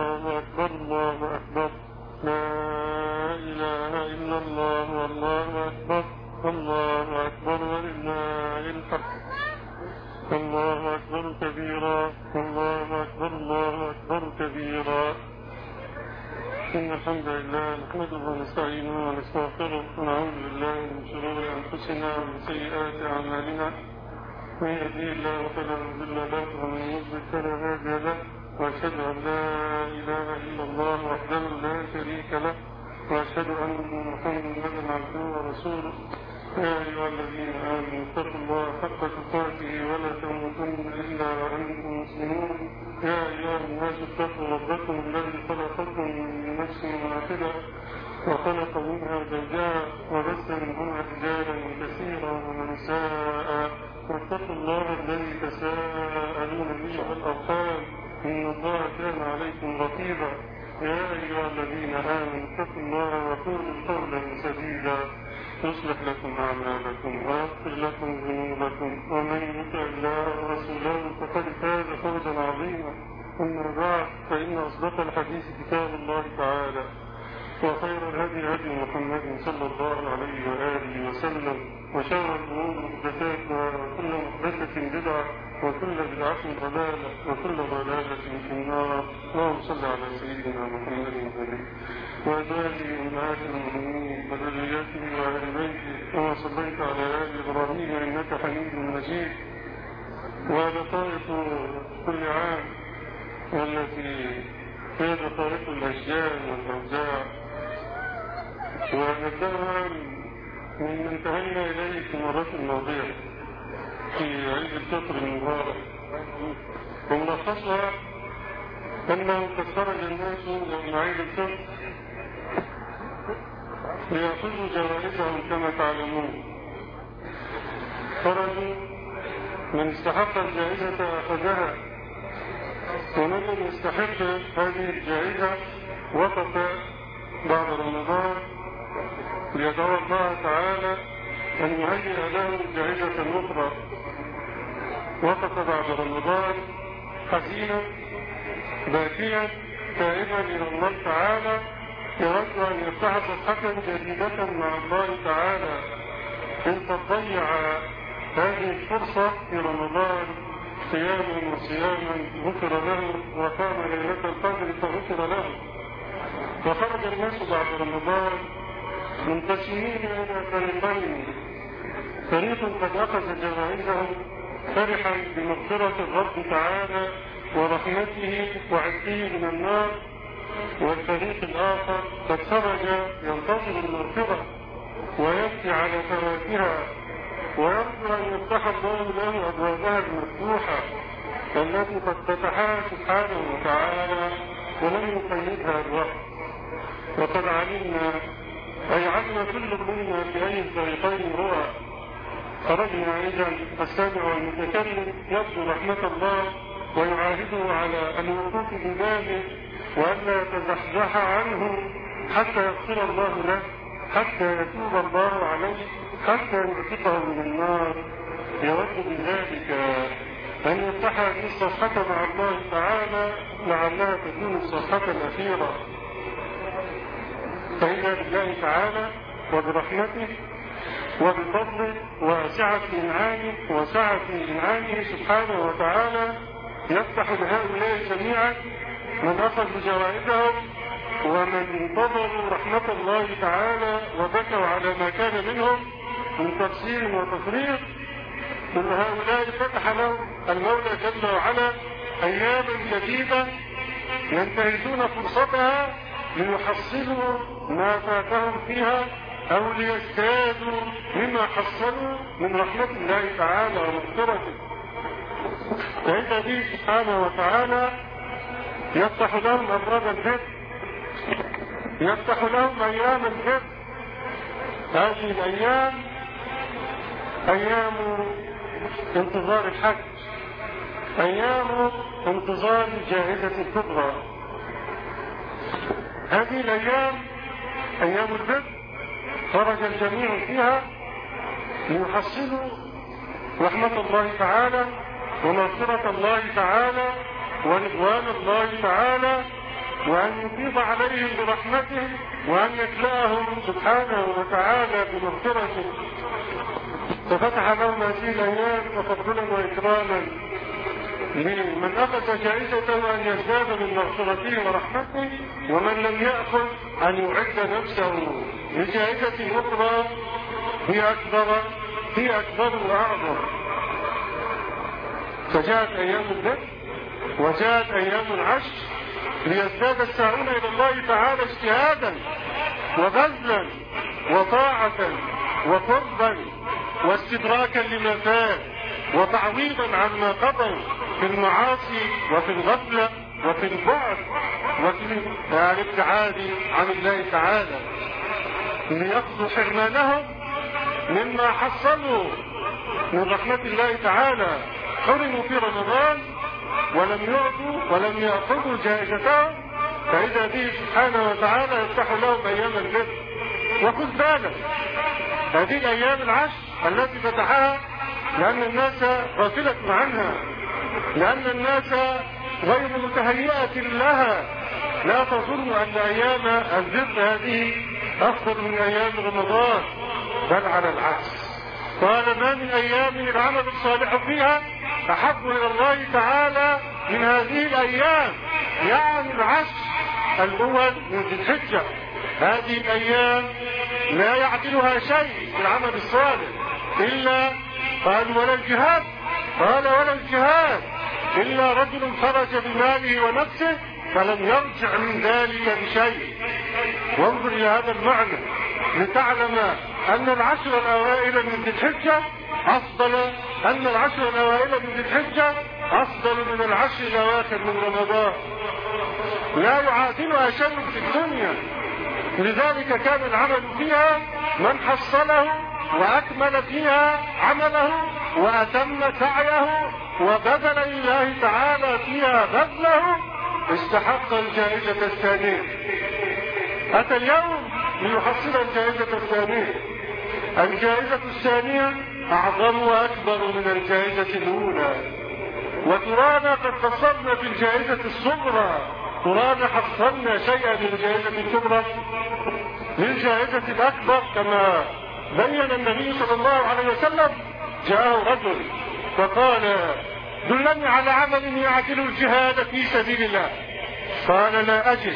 الله أكبر الله أكبر لا إله إلا الله والله أكبر الله أكبر ولله الحمد الله أكبر كبيرا الله أكبر الله أكبر كبيرا. إن الحمد لله نحمده ونستعينه ونستغفره ونعوذ بالله من شرور أنفسنا ومن سيئات أعمالنا من يهديه الله فلا مضل له ومن يضلل فلا هادي له وأشهد أن لا إله إلا الله وحده لا شريك له وأشهد أن محمدا عبده ورسوله. يا أيها الذين آمنوا اتقوا الله حق تقاته ولا تموتن إلا وأنتم مسلمون. يا أيها الناس اتقوا ربكم الذي خلقكم من نفس واحدة وخلق منها زوجها وبث منهما رجالا كثيرا ونساء واتقوا الله الذي تساءلون به والأرحام إن الله كان عليكم رقيبا. يا أيها الذين آمنوا اتقوا الله وقولوا قولا سديدا يصلح لكم أعمالكم ويغفر لكم ذنوبكم ومن يطع الله ورسوله فقد فاز فوزا عظيما. أما بعد فإن أصدق الحديث كتاب الله تعالى وخير الهدي هدي محمد صلى الله عليه وآله وسلم وشر الأمور محدثاتها وكل محدثة بدعة وكل بدعة ضلالة وكل ضلالة في النار. اللهم صل على سيدنا محمد النبي وأزواجه أمهات المؤمنين وذريته وأهل بيته كما صليت على آل إبراهيم إنك حميد مجيد. ولطائف كل عام والتي هي لطائف الأشجار والأوجاع ونبدأها من انتهينا إليه في المرات الماضية في عيد الفطر المبارك. وملخصها أنه قد خرج الناس يوم عيد الفطر ليأخذوا جوائزهم كما تعلمون. خرجوا من استحق الجائزة أخذها ومن لم يستحق هذه الجائزة وقف بعد رمضان ليدعو الله تعالى أن يهيئ له جائزة أخرى. وقف بعد رمضان حزينا باكيا تائبا إلى الله تعالى يرجو أن يفتح صفحة جديدة مع الله تعالى. إن تضيع هذه الفرصة في رمضان صياما وصياما غفر له وقام ليلة القدر فغفر له. وخرج الناس بعد رمضان منقسمين إلى فريقين. فريق قد أخذ جوائزهم فرحا بمغفرة الرب تعالى ورحمته وعتقه من النار، والفريق الآخر قد خرج ينتظر المغفرة ويبكي على فواتها ويرجو أن يفتح الله له أبوابها المفتوحة التي قد فتحها سبحانه وتعالى ولم يقيدها الوقت. وقد علمنا أي علم كل منا في أي الفريقين هو. خرجنا إذن السامع والمتكلم يرجو رحمة الله ويعاهده على الوقوف ببابه وألا يتزحزح عنه حتى يغفر الله له، حتى يتوب الله عليه، حتى يعتقه من النار. يود بذلك أن يفتح هذه الصفحة مع الله تعالى لعلها تكون الصفحة الأخيرة. فإذا بالله تعالى وبرحمته وبفضله وسعة إنعامه سبحانه وتعالى يفتح لهؤلاء جميعا من أخذوا جوائزهم ومن انتظروا رحمة الله تعالى وبكوا على ما كان منهم من تقصير وتفريط. كل هؤلاء فتح لهم المولى جل وعلا أياما جديدة ينتهزون فرصتها ليحصلوا ما فاتهم فيها أو ليزدادوا مما حصلوا من رحمة الله تعالى ومغفرته. فإن به سبحانه وتعالى يفتح لهم أبواب البر، يفتح لهم أيام البر. هذه الأيام أيام انتظار الحج، أيام انتظار الجائزة الكبرى. هذه الأيام أيام البر خرج الجميع فيها ليحصلوا رحمة الله تعالى ومغفرة الله تعالى ورضوان الله تعالى وأن يفيض عليهم برحمته وأن يكلأهم سبحانه وتعالى بمغفرته. ففتح لهم هذه الأيام تفضلا وإكراما لمن أخذ جائزته أن يزداد من مغفرته ورحمته، ومن لم يأخذ أن يعد نفسه لجائزة أخرى هي أكبر وأعظم. فجاءت أيام الذكر وجاءت أيام العشر ليزداد الساعون إلى الله تعالى اجتهادا وبذلا وطاعة وقربا واستدراكا لما فات وتعويضا عما قضوا في المعاصي وفي الغفلة وفي البعد وفي الابتعاد عن الله تعالى، ليقضوا حرمانهم مما حصلوا من رحمة الله تعالى. حرموا في رمضان ولم يعطوا ولم يأخذوا جائزتهم، فإذا به سبحانه وتعالى يفتح لهم أيام الجد. وخذ بالك هذه الأيام العشر التي فتحها لأن الناس غافلة عنها، لأن الناس غير متهيئة لها. لا تظن أن أيام الجد هذه أفضل من أيام رمضان، بل على العكس. قال ما من أيام العمل الصالح فيها أحب إلى الله تعالى من هذه الأيام، يعني العشر الأول من ذي الحجة. هذه الأيام لا يعدلها شيء في العمل الصالح إلا قال ولا الجهاد، قال ولا الجهاد إلا رجل خرج بماله ونفسه فلم يرجع من ذلك بشيء. وانظر إلى هذا المعنى لتعلم أن العشر الأوائل من ذي الحجة أفضل من العشر الأواخر من رمضان، لا يعادلها شيء في الدنيا. لذلك كان العمل فيها من حصله وأكمل فيها عمله وأتم سعيه وبذل لله تعالى فيها بذله استحق الجائزة الثانية. أتى اليوم ليحصل الجائزة الثانية. الجائزة الثانية أعظم وأكبر من الجائزة الأولى، وترانا قد قصرنا في الجائزة الصغرى، ترانا حصلنا شيئا من الجائزة الكبرى للجائزة الأكبر. كما بين النبي صلى الله عليه وسلم جاءه رجل فقال دلني على عمل يعدل الجهاد في سبيل الله، قال لا أجد.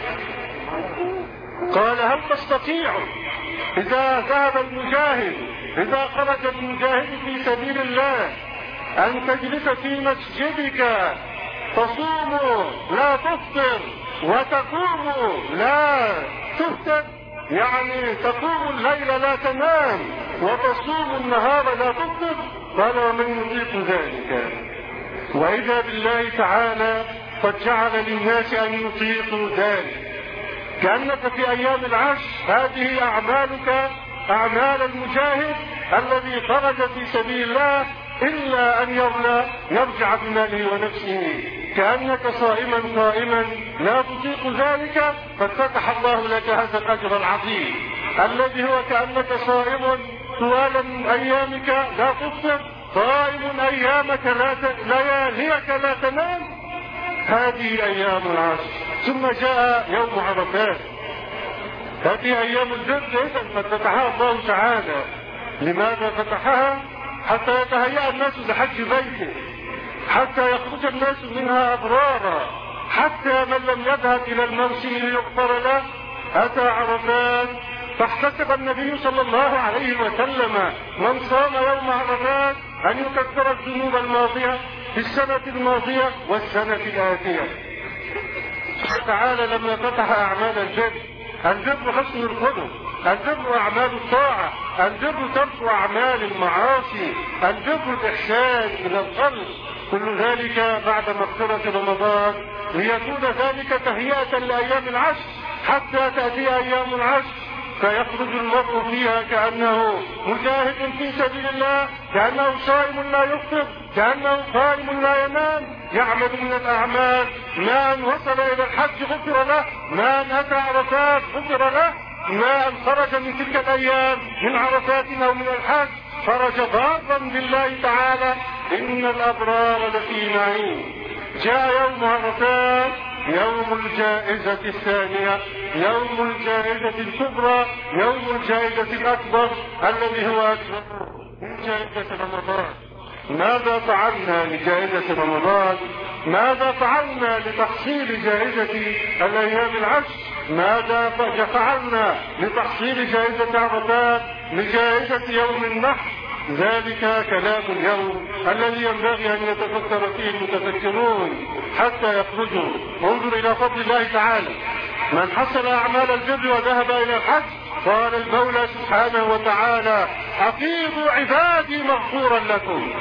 قال هل تستطيع إذا ذهب المجاهد، إذا خرج المجاهد في سبيل الله أن تجلس في مسجدك تصوم لا تفطر وتقوم لا تفطر، يعني تقوم الليل لا تنام وتصوم النهار لا تفطر؟ قال ومن يطيق ذلك؟ وإذا بالله تعالى قد جعل للناس أن يطيقوا ذلك، كأنك في أيام العشر هذه أعمالك أعمال المجاهد الذي خرج في سبيل الله إلا أن يرجع بماله ونفسه، كأنك صائما قائما لا تطيق ذلك، قد فتح الله لك هذا الأجر العظيم الذي هو كأنك صائم طوال أيامك لا تفطر، صائم أيامك لياليك لا تنام. هذه أيام العشر. ثم جاء يوم عرفات، هذه أيام الجد إذن قد فتحها الله تعالى. لماذا فتحها؟ حتى يتهيأ الناس لحج بيته، حتى يخرج الناس منها أبرارا، حتى من لم يذهب إلى الموسم ليغفر له أتى عرفات. فاحتسب النبي صلى الله عليه وسلم من صام يوم عرفات أن يكفر الذنوب الماضية في السنة الماضية والسنة الآتية. تعالى لما فتح أعمال البر حسن الخلق، البر أعمال الطاعة، البر ترك أعمال المعاصي، البر الإحسان إلى الخلق، كل ذلك بعد مغفرة رمضان ليكون ذلك تهيئة لأيام العشر، حتى تأتي أيام العشر فيخرج المرء فيها كأنه مجاهد في سبيل الله، كأنه صائم لا يفطر، كأنه قائم لا ينام، يعمل من الأعمال ما أن وصل إلى الحج غفر له، ما أن أتى عرفات غفر له، ما أن خرج من تلك الأيام من عرفات أو من الحج خرج ضارا بالله تعالى. إن الأبرار لفي نعيم. جاء يوم عرفات يوم الجائزة الثانية، يوم الجائزة الكبرى، يوم الجائزة الأكبر الذي هو أكبر من جائزة رمضان. ماذا فعلنا لجائزة رمضان؟ ماذا فعلنا لتحصيل جائزة الأيام العشر؟ ماذا فعلنا لتحصيل جائزة عرفات، لجائزة يوم النحر؟ ذلك كلام اليوم الذي ينبغي أن يتفكر فيه المتفكرون حتى يخرجوا. انظر إلى فضل الله تعالى، من حصل أعمال البر وذهب إلى الحج قال المولى سبحانه وتعالى: أفيضوا عبادي مغفورا لكم.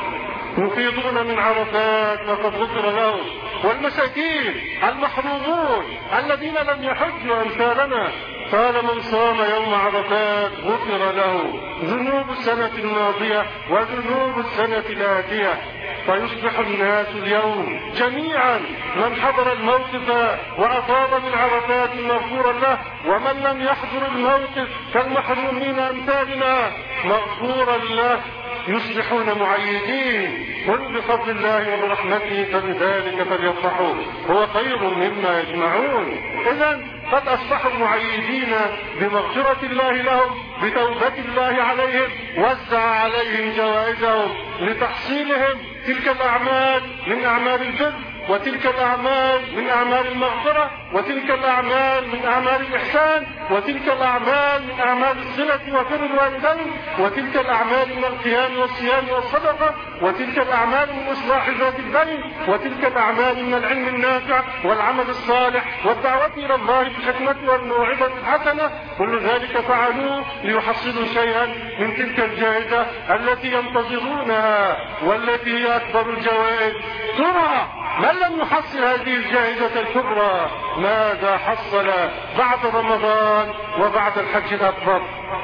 يفيضون من عرفات وقد غفر لهم، والمساكين المحرومون الذين لم يحجوا أمثالنا قال: من صام يوم عرفات غفر له ذنوب السنة الماضية وذنوب السنة الآتية. فيصبح الناس اليوم جميعا من حضر الموقف وأفاض من عرفات مغفورا له، ومن لم يحضر الموقف كالمحرومين أمثالنا مغفورا له. يصبحون معيدين. قل بفضل الله وبرحمته فبذلك فليفرحوا هو خير مما يجمعون. إذا قد أصبحوا معيدين بمغفرة الله لهم، بتوبة الله عليهم، وزع عليهم جوائزهم لتحصيلهم تلك الأعمال من أعمال البر، وتلك الأعمال من أعمال المغفرة، وتلك الأعمال من أعمال الإحسان، وتلك الأعمال من أعمال الصلة وبر الوالدين، وتلك الأعمال من القيام والصيام والصدقة، وتلك الأعمال من إصلاح ذات البين، وتلك الأعمال من العلم النافع والعمل الصالح والدعوة إلى الله بالحكمة والموعظة الحسنة. كل ذلك فعلوه ليحصلوا شيئا من تلك الجائزة التي ينتظرونها والتي هي أكبر الجوائز. ترى من لم يحصل هذه الجائزة الكبرى ماذا حصل بعد رمضان وبعد الحج الأكبر؟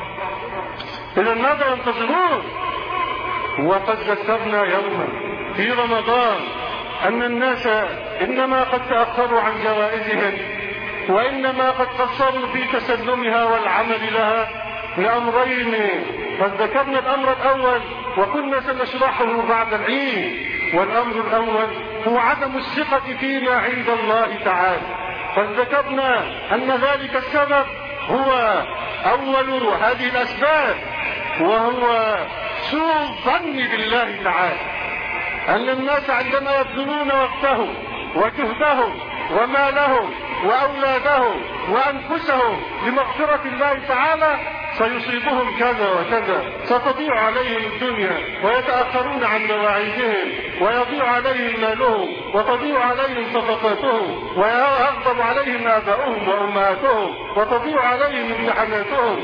إذا ماذا ينتظرون؟ وقد ذكرنا يوما في رمضان أن الناس إنما قد تأخروا عن جوائزهم، وإنما قد قصروا في تسلمها والعمل لها لأمرين. قد ذكرنا الأمر الأول وكنا سنشرحه بعد العيد، والأمر الأول هو عدم الثقة فينا عند الله تعالى. قد ذكرنا أن ذلك السبب هو أول هذه الأسباب، وهو سوء الظن بالله تعالى. أن الناس عندما يبذلون وقتهم وجهدهم ومالهم وأولادهم وأنفسهم لمغفرة الله تعالى سيصيبهم كذا وكذا، ستضيع عليهم الدنيا ويتأخرون عن مواعيدهم، ويضيع عليهم مالهم وتضيع عليهم صدقاتهم، ويغضب عليهم آباؤهم وأمهاتهم، وتضيع عليهم امتحاناتهم،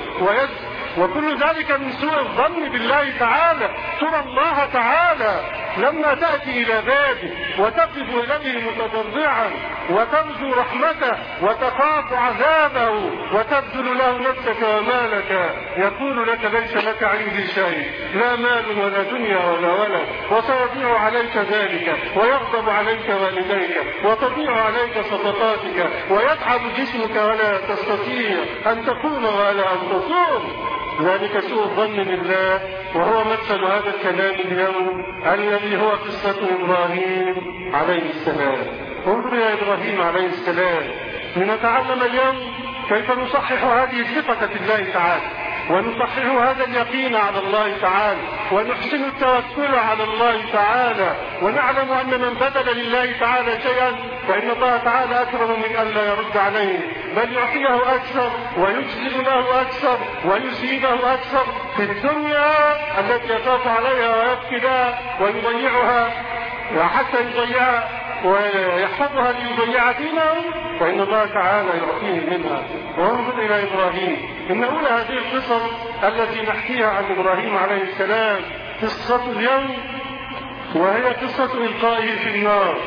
وكل ذلك من سوء الظن بالله تعالى. ترى الله تعالى لما تأتي إلى بابه وتقف إليه متضرعا وترجو رحمته وتخاف عذابه وتبذل له نفسك ومالك، يقول لك: ليس لك عندي شيء، لا مال ولا دنيا ولا ولد، وسيضيع عليك ذلك، ويغضب عليك والديك، وتضيع عليك صدقاتك، ويتعب جسمك ولا تستطيع أن تقوم ولا أن تصوم. ذلك سوء الظن بالله، وهو مثل هذا الكلام اليوم الذي هو قصة إبراهيم عليه السلام. انظر يا إبراهيم عليه السلام، لنتعلم اليوم كيف نصحح هذه الثقة في الله تعالى، ونصحح هذا اليقين على الله تعالى، ونحسن التوكل على الله تعالى، ونعلم أن من بذل لله تعالى شيئا فإن الله تعالى أكرم من أن لا يرد عليه، بل يعطيه أكثر ويجزل له أكثر ويزيده أكثر في الدنيا التي يخاف عليها ويبكي لها ويضيعها، وحتى يضيعها ويحفظها ليضيع دينه، فإن الله تعالى يعطيه منها. وانظر إلى إبراهيم، إن أولى هذه القصص التي نحكيها عن إبراهيم عليه السلام قصة اليوم، وهي قصة إلقائه في النار.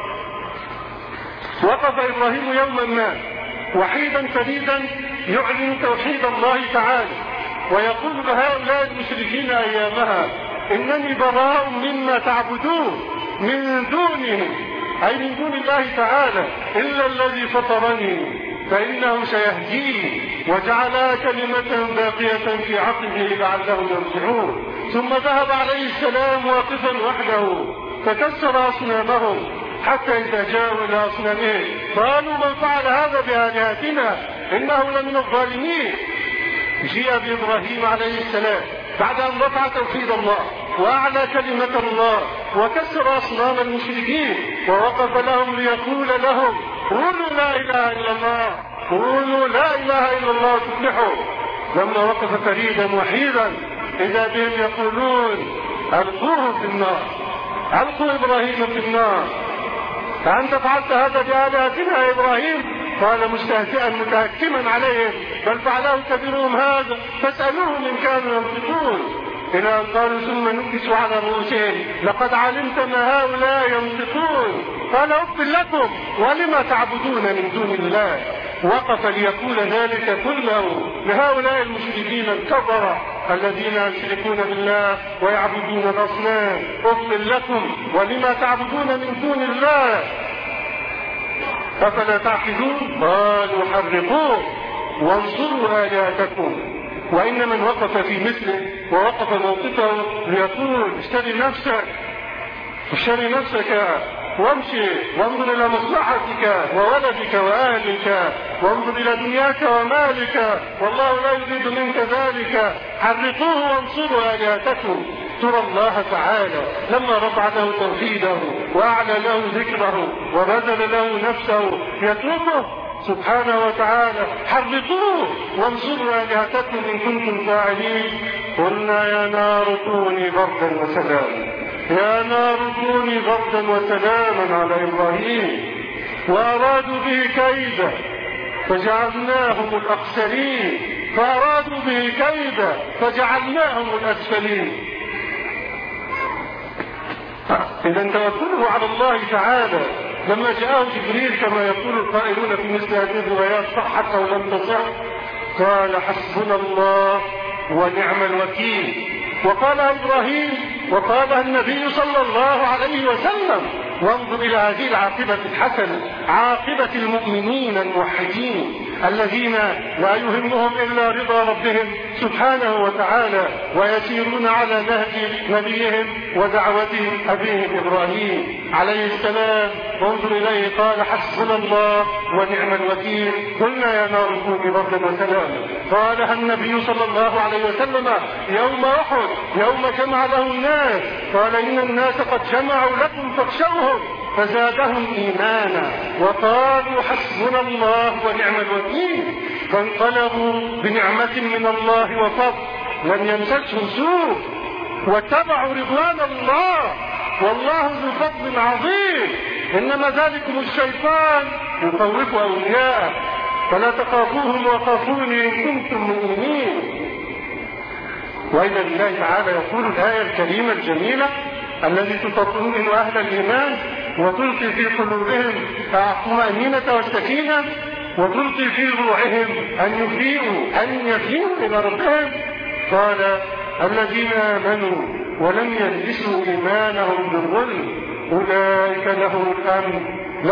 وقف إبراهيم يوما ما وحيدا فريدا يعلن توحيد الله تعالى، ويقول لهؤلاء المشركين أيامها: إنني براء مما تعبدون من دونه، أي من دون الله تعالى، إلا الذي فطرني فإنه سيهديه، وجعلها كلمة باقية في عقبه لعلهم يرجعون. ثم ذهب عليه السلام واقفا وحده فكسر أصنامهم حتى إذا جاءوا إلى أصنامهم قالوا من فعل هذا بآلهتنا إنه لمن الظالمين. جاء بإبراهيم عليه السلام بعد أن رفع توحيد الله وأعلى كلمة الله وكسر أصنام المشركين ووقف لهم ليقول لهم قولوا لا إله إلا الله، قولوا لا إله إلا الله تفلحوا. لما وقف فريدا وحيدا إذا بهم يقولون ألقوه في النار، ألقوا إبراهيم في النار، فأنت فعلت هذا بآلهتنا يا إبراهيم؟ قال مستهزئا متهكما عليهم بل فعله كبيرهم هذا فاسألوهم إن كانوا ينطقون. إلى أن قالوا ثم نكسوا على رؤوسهم لقد علمت ما هؤلاء ينطقون. قال أغفر لكم ولما تعبدون من دون الله. وقف ليقول ذلك كله لهؤلاء المشركين الكفرة الذين يشركون بالله ويعبدون الأصنام. أغفر لكم ولما تعبدون من دون الله أفلا تعقلون؟ قالوا حرقوه وانصروا آلهتكم. وإن من وقف في مثله ووقف موقفه ليقول اشتري نفسك، اشتري نفسك وامشي وانظر إلى مصلحتك وولدك وأهلك وانظر إلى دنياك ومالك والله لا يريد منك ذلك، حرقوه وانصروا آلهتكم. ترى الله تعالى لما رفع له توحيده وأعلى له ذكره وبذل له نفسه يتركه سبحانه وتعالى حرقوه وانصروا آلهتكم إن كنتم فاعلين. قلنا يا نار كوني بردا وسلاما، يا نار كوني بردا وسلاما على إبراهيم. وأرادوا به كيدا فجعلناهم الأخسرين، فأرادوا به كيدا فجعلناهم الأسفلين. إذا توكله على الله تعالى لما جاءه جبريل كما يقول القائلون في مثل هذه الروايات صحت أو لم تصح قال حسبنا الله ونعم الوكيل. وقالها إبراهيم وقالها النبي صلى الله عليه وسلم. وانظر إلى هذه العاقبة الحسنة، عاقبة المؤمنين الموحدين الذين لا يهمهم إلا رضا ربهم سبحانه وتعالى ويسيرون على نهج نبيهم ودعوة أبيهم إبراهيم عليه السلام. وانظر إليه قال حسبنا الله ونعم الوكيل. قلنا يا نار كوني بردا وسلاما. قالها النبي صلى الله عليه وسلم يوم أحد يوم جمع له الناس قال إن الناس قد جمعوا لكم فاخشوهم فزادهم إيمانا وقالوا حسبنا الله ونعم الوكيل. فانقلبوا بنعمة من الله وفضل لم يمسسهم سوء واتبعوا رضوان الله والله ذو فضل عظيم. إنما ذلكم الشيطان يخوف أولياءه فلا تخافوهم وخافوني إن كنتم مؤمنين. وإذا الله تعالى يقول الآية الكريمة الجميلة الذي تطمئن أهل الإيمان وتلقي في قلوبهم الطمأنينة والسكينة وتلقي في روعهم أن يفيئوا إلى ربهم. قال الذين آمنوا ولم يلبسوا إيمانهم بالظلم أولئك لهم الأمن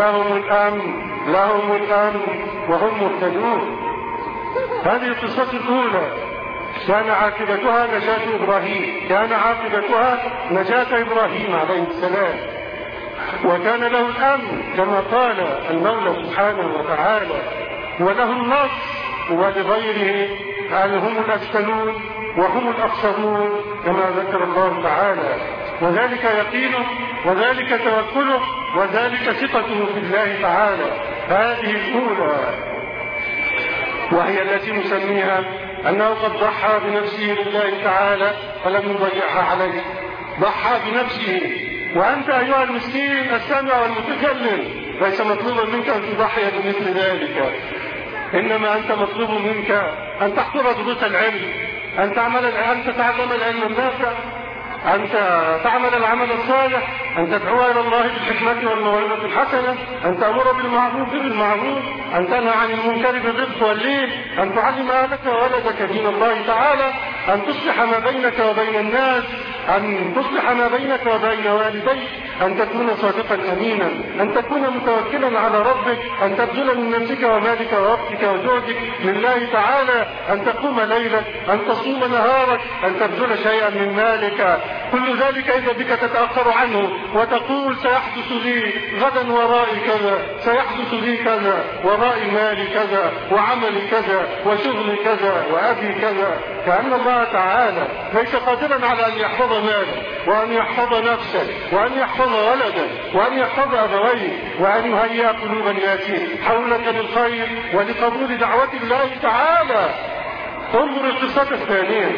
لهم الأمن وهم مهتدون. هذه القصة الأولى كان عاقبتها نجاة إبراهيم، كان عاقبتها نجاة إبراهيم عليه السلام وكان له الأمن كما قال المولى سبحانه وتعالى وله النصر. ولغيره هم الأسفلون وهم الأخسرون كما ذكر الله تعالى. وذلك يقينه وذلك توكله وذلك ثقته في الله تعالى. هذه الأولى وهي التي نسميها أنه قد ضحى بنفسه لله تعالى فلم يضيعها عليه، ضحى بنفسه. وأنت أيها المسكين السامع والمتكلم ليس مطلوبا منك أن تضحي بمثل ذلك، إنما أنت مطلوب منك أن تحضر دروس العلم، أن تتعلم العلم النافع، أن تعمل العمل الصالح، أن تدعو إلى الله بالحكمة والموعظة الحسنة، أن تأمر بالمعروف بالمعروف، أن تنهى عن المنكر بالرفق واللين، أن تعلم أهلك وولدك دين الله تعالى، أن تصلح ما بينك وبين الناس، أن تصلح ما بينك وبين والديك، أن تكون صادقا أمينا، أن تكون متوكلا على ربك، أن تبذل من نفسك ومالك ووقتك وجهدك لله تعالى، أن تقوم ليلك، أن تصوم نهارك، أن تبذل شيئا من مالك. كل ذلك إذا بك تتأخر عنه وتقول سيحدث لي غدا ورائي كذا، سيحدث لي كذا، ورائي مالي كذا، وعملي كذا، وشغلي كذا، وأبي كذا، كأن الله تعالى ليس قادرا على أن يحفظ مالك، وأن يحفظ نفسك، وأن يحفظ ولدك، وأن يحفظ أبويك، وأن يهيئ قلوب الناس حولك للخير ولقبول دعوة الله تعالى. انظر القصة الثانية،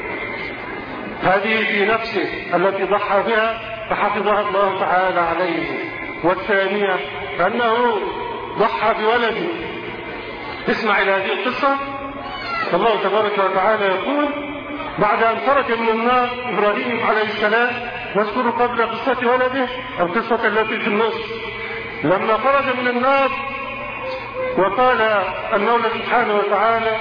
هذه في نفسه التي ضحى بها فحفظها الله تعالى عليه، والثانية أنه ضحى بولده. اسمع إلى هذه القصة. الله تبارك وتعالى يقول بعد أن خرج من النار إبراهيم عليه السلام، نذكر قبل قصة ولده القصة التي في النص، لما خرج من النار وقال المولى سبحانه وتعالى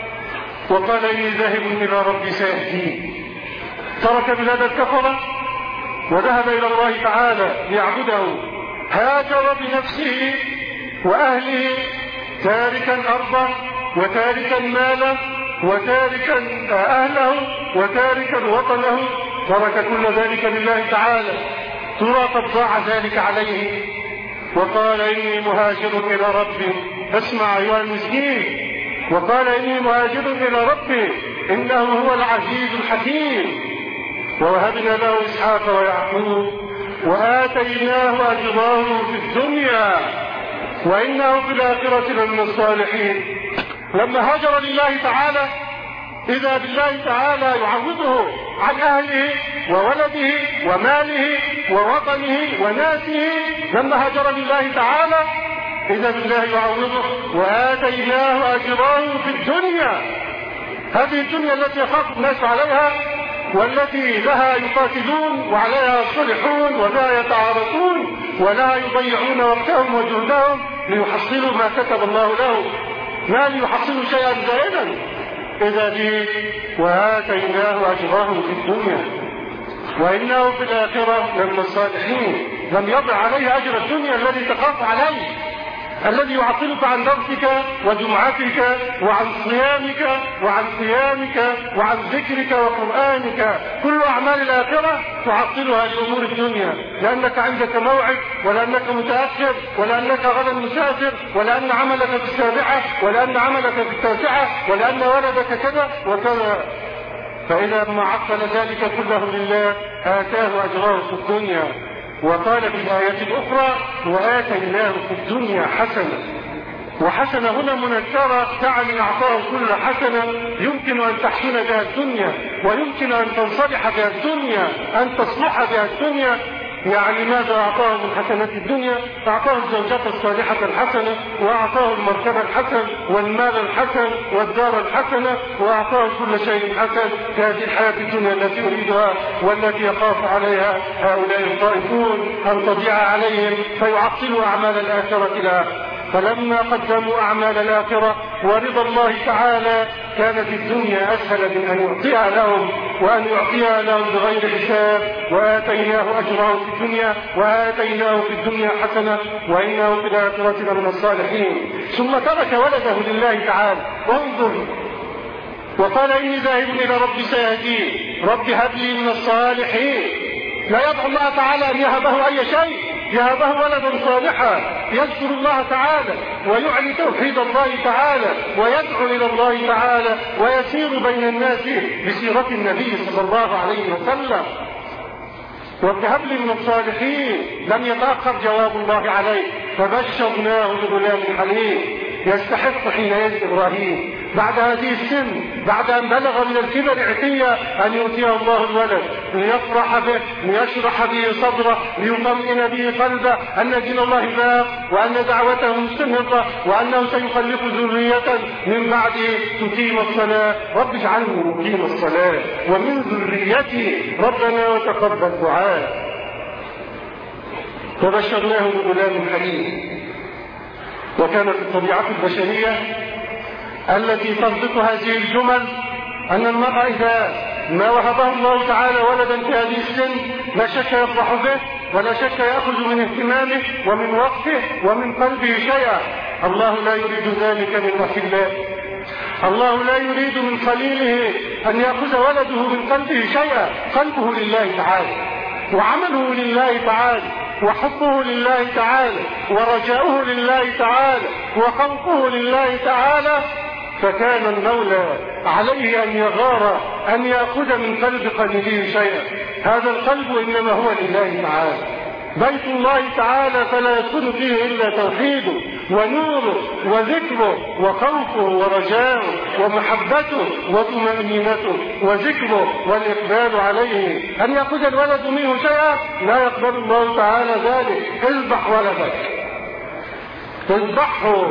وقال إني ذاهب إلى ربي سيهدين، ترك بلاد الكفرة وذهب إلى الله تعالى ليعبده، هاجر بنفسه وأهله تاركا أرضه وتاركا ماله وتاركا أهله وتاركا وطنه، ترك كل ذلك لله تعالى. ترى قد ضاع ذلك عليه وقال إني مهاجر إلى ربي. اسمع أيها المسكين، وقال إني مهاجر إلى ربي إنه هو العزيز الحكيم. ووهبنا له إسحاق ويعقوب وآتيناه أجره في الدنيا وإنه في الآخرة لمن الصالحين. لما هاجر لله تعالى إذا بالله تعالى يعوضه عن أهله وولده وماله ووطنه وناسه. لما هاجر لله تعالى إذا بالله يعوضه وآتيناه أجره في الدنيا. هذه الدنيا التي يخاف الناس عليها والتي لها يقاتلون وعليها يصلحون ولها يتعارضون ولها يضيعون وقتهم وجهدهم ليحصلوا ما كتب الله لهم، ما ليحصلوا شيئا زائدا. إذا به وآتيناه أجره في الدنيا وإنه في الآخرة لمن الصالحين. لم يضع عليه أجر الدنيا الذي تخاف عليه، الذي يعطلك عن درسك وجمعتك وعن صيامك وعن قيامك وعن ذكرك وقرآنك. كل أعمال الآخرة تعطلها لأمور الدنيا، لأنك عندك موعد ولأنك متأخر ولأنك غدا مسافر ولأن عملك في السابعة ولأن عملك في التاسعة ولأن ولدك كذا وكذا. فإذا ما عطل ذلك كله لله آتاه أجره في الدنيا. وقال في الآية الأخرى وآتيناه في الدنيا حسنة. وحسنة هنا منكرة تعني أعطاه كل حسنة يمكن أن تحسن بها الدنيا ويمكن أن تنصلح بها الدنيا، أن تصلح بها الدنيا. يعني ماذا أعطاه من حسنات الدنيا؟ أعطاه الزوجات الصالحة الحسنة، وأعطاه المركب الحسن والمال الحسن والدار الحسنة، وأعطاه كل شيء حسن في هذه الحياة الدنيا التي يريدها والتي يخاف عليها هؤلاء الخائفون أن تضيع عليهم فيعطلوا أعمال الآخرة لها. فلما قدموا أعمال الآخرة ورضا الله تعالى كانت الدنيا أسهل من أن يعطيها لهم وأن يعطيها لهم بغير حساب. وآتيناه أجره في الدنيا وآتيناه في الدنيا حسنة وإنه في الآخرة لمن الصالحين. ثم ترك ولده لله تعالى. انظر، وقال إني ذاهب إلى ربي سيهدين، رب هب لي من الصالحين. لا يدعو الله تعالى أن يهبه أي شيء، يهبه ولدا صالحا يذكر الله تعالى ويعلي توحيد الله تعالى ويدعو إلى الله تعالى ويسير بين الناس بسيرة النبي صلى الله عليه وسلم. رب هب لي من الصالحين. لم يتأخر جواب الله عليه فبشرناه بغلام حليم. يستحق حينئذ إبراهيم بعد هذه السن، بعد أن بلغ من الكبر عتية، أن يؤتيه الله الولد ليفرح به، ليشرح به صدره، ليطمئن به قلبه أن دين الله باق وأن دعوته مستمرة وأنه سيخلف ذرية من بعده تقيم الصلاة. رب اجعلني مقيم الصلاة ومن ذريتي ربنا وتقبل دعاء. فبشرناه بغلام حليم. وكانت الطبيعة البشرية التي تصدق هذه الجمل أن المرأة إذا ما وهبه الله تعالى ولدا في هذه السن لا شك يفرح به ولا شك يأخذ من اهتمامه ومن وقته ومن قلبه شيئا. الله لا يريد ذلك من أخلاء. الله لا يريد من خليله أن يأخذ ولده من قلبه شيئا. قلبه لله تعالى وعمله لله تعالى وحبه لله تعالى ورجاؤه لله تعالى وخوفه لله تعالى. فكان المولى عليه أن يغار أن يأخذ من قلب قلبه شيئا. هذا القلب إنما هو لله تعالى، بيت الله تعالى، فلا يكون فيه إلا توحيده ونوره وذكره وخوفه ورجاؤه ومحبته وطمأنينته وذكره والإقبال عليه. أن يأخذ الولد منه شيئا لا يقبل الله تعالى ذلك. اذبح ولدك، اذبحه.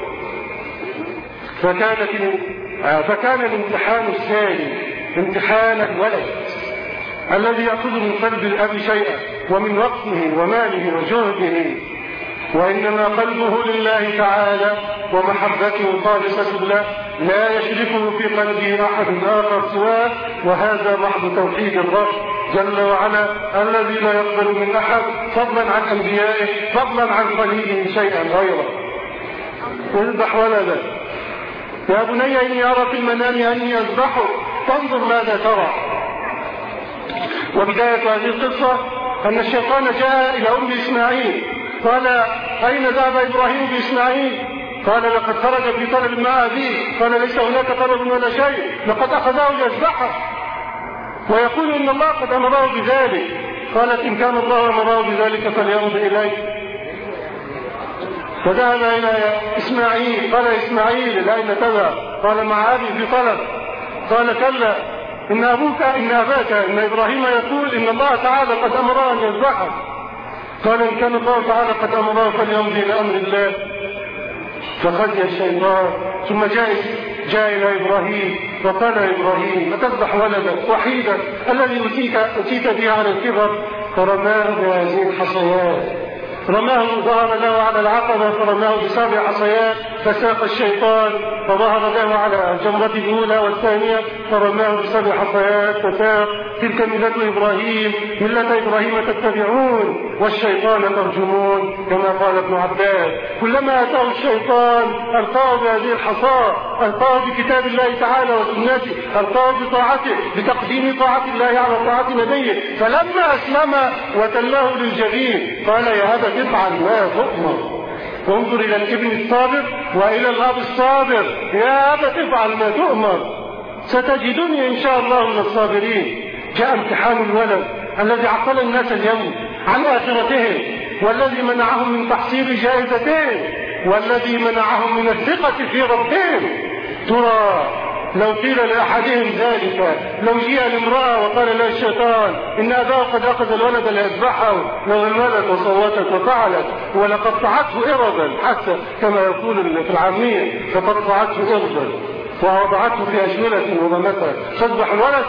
فكان الامتحان الثاني امتحان الولد الذي يأخذ من قلب الأب شيئا ومن وقته وماله وجهده، وإنما قلبه لله تعالى ومحبته خالصة له، لا يشركه في قلبه أحد آخر سواه. وهذا محض توحيد الرب جل وعلا الذي لا يقبل من أحد فضلا عن أنبيائه فضلا عن خليله شيئا غيره. اذبح ولدك. يا بني إني أرى في المنام أني أذبحه فانظر ماذا ترى. وبداية هذه القصة أن الشيطان جاء إلى أم إسماعيل قال: أين ذهب إبراهيم بإسماعيل؟ قال: لقد خرج في طلب مع أبيه. قال: ليس هناك طلب ولا شيء، لقد أخذه ليذبحه ويقول إن الله قد أمره بذلك. قالت: إن كان الله أمره بذلك فليمض إليه. فذهب إلى إسماعيل. قال: إسماعيل أين تذهب؟ قال: مع أبي في طلب. قال: كلا، إن أباك إن إبراهيم يقول إن الله تعالى قد أمره أن يذبحه. قال: إن كان الله تعالى قد أمره فليمضي إلى أمر الله. فخزي الشيطان ثم جاء إلى إبراهيم وقال: إبراهيم أتذبح ولدك وحيدا الذي أتيت به على الكبر؟ فرماه بهذه الحصيات. رماه ظهر له على العقبة فرماه ب7 حصيات فساق الشيطان، فظهر له على الجمرة الأولى والثانية فرماه ب7 حصيات فساق. تلك ملة إبراهيم، ملة إبراهيم تتبعون والشيطان ترجمون، كما قال ابن عباس. كلما أتاه الشيطان ألقاه بهذه الحصاة، ألقاه بكتاب الله تعالى وسنته، ألقاه بطاعته، بتقديم طاعة الله على طاعة نبيه. فلما أسلم وتلاه للجبين قال: يا أبا افعل ما تؤمر. وانظر إلى الابن الصابر وإلى الأب الصابر. يا أبا افعل ما تؤمر ستجدني إن شاء الله من الصابرين. جاء امتحان الولد الذي عطل الناس اليوم عن آخرتهم، والذي منعهم من تحصيل جائزتهم، والذي منعهم من الثقة في ربهم. ترى لو قيل لأحدهم ذلك، لو جاء الامرأة وقال له الشيطان إن أباه قد أخذ الولد ليذبحه، لو الملت وصوتت وفعلت ولقطعته إربا، حتى كما يقول في العامية فقطعته إربا ووضعته في أجملة وضمتها تذبح الولد.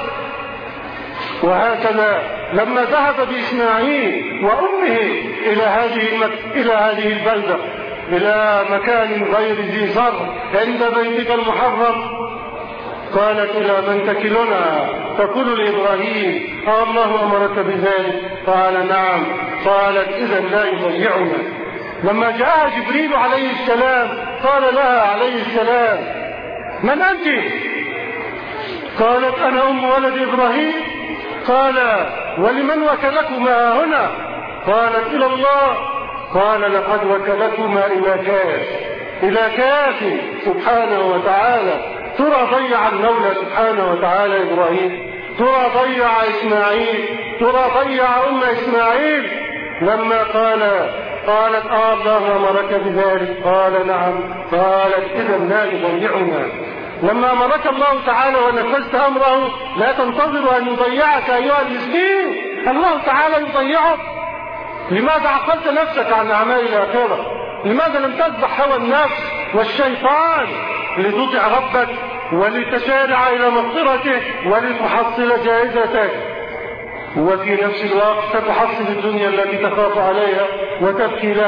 وهكذا لما ذهب بإسماعيل وأمه إلى هذه البلدة، إلى مكان غير ذي زرع عند بيتك المحرم، قالت: إلى من تكلنا؟ تقول لإبراهيم: الله أمرك بذلك؟ قال: نعم. قالت: إذا لا يضيعنا. لما جاء جبريل عليه السلام قال لها عليه السلام: من أنت؟ قالت: أنا أم ولد إبراهيم. قال: ولمن وكلكما هنا؟ قالت: إلى الله. قال: لقد وكلكما إلى كاف سبحانه وتعالى. ترى ضيع المولى سبحانه وتعالى إبراهيم؟ ترى ضيع إسماعيل؟ ترى ضيع أم إسماعيل؟ لما قالت: الله أمرك بذلك؟ قال: نعم. قالت: إذا لا يضيعنا. لما أمرك الله تعالى ونفذت أمره لا تنتظر أن يضيعك أيها المسكين. الله تعالى يضيعك. لماذا عقلت نفسك عن أعمال الآخرة؟ لماذا لم تذبح هوى النفس والشيطان لتطع ربك ولتسارع إلى مغفرته ولتحصل جائزتك؟ وفي نفس الوقت ستحصل الدنيا التي تخاف عليها وتبكي لها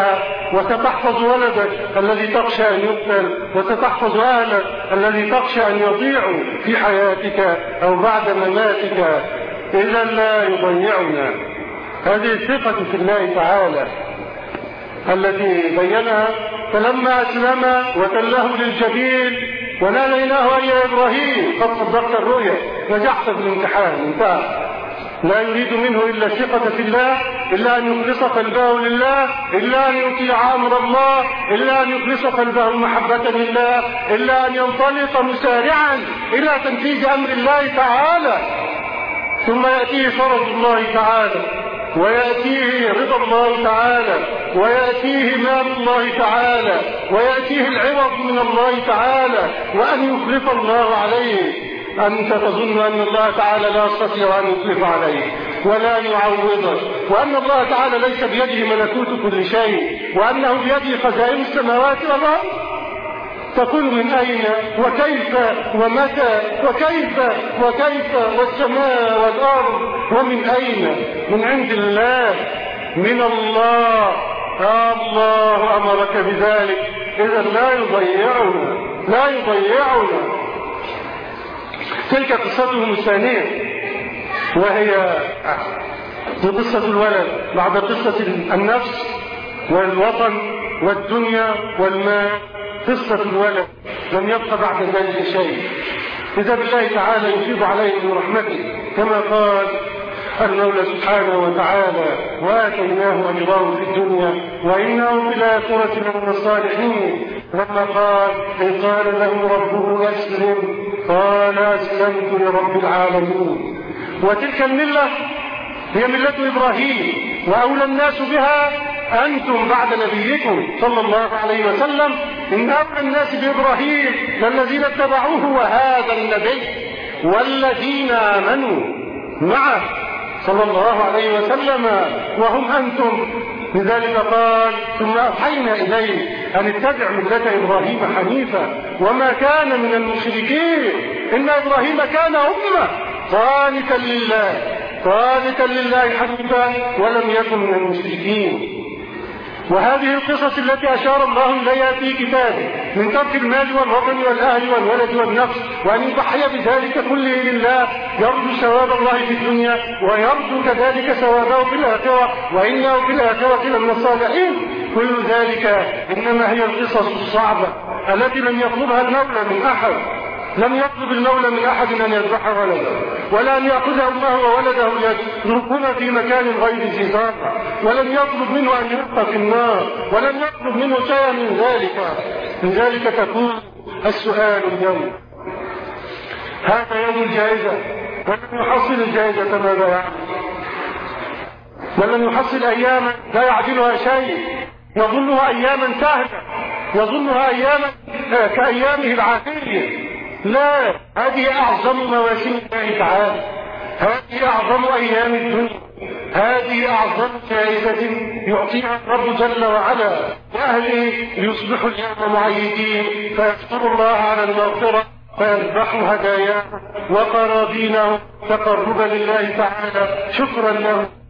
وستحفظ ولدك الذي تخشى أن يقتل، وستحفظ أهلك الذي تخشى أن يضيعوا في حياتك أو بعد مماتك. إذا لا يضيعنا. هذه الثقة في الله تعالى التي بينها. فلما أسلم وتله للجبين وناديناه يا إبراهيم قد صدقت الرؤيا، نجحت في الامتحان، انتهى. لا يريد منه إلا الثقة في الله، إلا أن يخلص قلبه لله، إلا أن يطيع أمر الله، إلا أن يخلص قلبه محبة لله، إلا أن ينطلق مسارعا إلى تنفيذ أمر الله تعالى. ثم يأتيه فرج الله تعالى، ويأتيه رضا الله تعالى، ويأتيه مال الله تعالى، ويأتيه العوض من الله تعالى، وأن يخلف الله عليه. أنت تظن أن الله تعالى لا يستطيع أن يخلف عليه ولا يعوضه، وأن الله تعالى ليس بيده ملكوت كل شيء، وأنه بيده خزائن السماوات والأرض. تقول من أين وكيف ومتى وكيف والسماء والأرض، ومن أين؟ من عند الله، من الله. الله أمرك بذلك. إذا لا يضيعنا. تلك قصتهم الثانية، وهي قصة الولد بعد قصة النفس والوطن والدنيا والمال. قصة الولد لم يبق بعد ذلك شيء. إذا بالله تعالى يفيض عليه من رحمته، كما قال المولى سبحانه وتعالى: وآتيناه أجره في الدنيا وإنه في الآخرة لمن الصالحين. لما قال: إذ قال له ربه أسلم قال أسلمت لرب العالمين. وتلك الملة هي ملة إبراهيم، وأولى الناس بها أنتم بعد نبيكم صلى الله عليه وسلم. إن أولى الناس بإبراهيم للذين اتبعوه وهذا النبي والذين آمنوا معه صلى الله عليه وسلم، وهم أنتم. لذلك قال: ثم أوحينا إليه أن اتبع ملة إبراهيم حنيفا وما كان من المشركين. إن إبراهيم كان أمة قانتا لله حنيفا ولم يكن من المشركين. وهذه القصص التي أشار الله إليها في كتابه من ترك المال والوطن والأهل والولد والنفس، وأن يضحي بذلك كله لله، يرجو ثواب الله في الدنيا ويرجو كذلك ثوابه في الآخرة، وإنه في الآخرة لمن الصالحين. كل ذلك إنما هي القصص الصعبة التي لم يطلبها المولى من أحد. لم يطلب المولى من أحد أن يذبح ولده، ولا أن يأخذه الله وولده ليتركهما في مكان غير ذي ضرر، ولم يطلب منه أن يلقى في النار، ولم يطلب منه شيئا من ذلك. من ذلك تكون السؤال اليوم: هذا يوم الجائزة، ولم يحصل الجائزة ماذا يعمل؟ ولم يحصل أياما لا يعدلها شيء، يظنها أياما سهلة، يظنها أياما كأيامه العادية. لا، هذه أعظم مواسم الله تعالى، هذه أعظم أيام الدنيا، هذه أعظم جائزة يعطيها الرب جل وعلا لأهله ليصبحوا اليوم معيدين، فيشكر الله على المغفرة فيذبحوا هداياهم وقرابينهم تقربا لله تعالى شكرا له